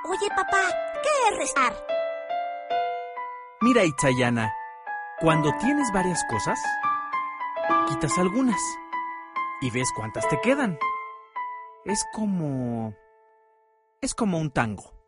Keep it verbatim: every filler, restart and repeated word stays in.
Oye, papá, ¿qué es restar? Mira, Itzayana, cuando tienes varias cosas, quitas algunas y ves cuántas te quedan. Es como... es como un tango.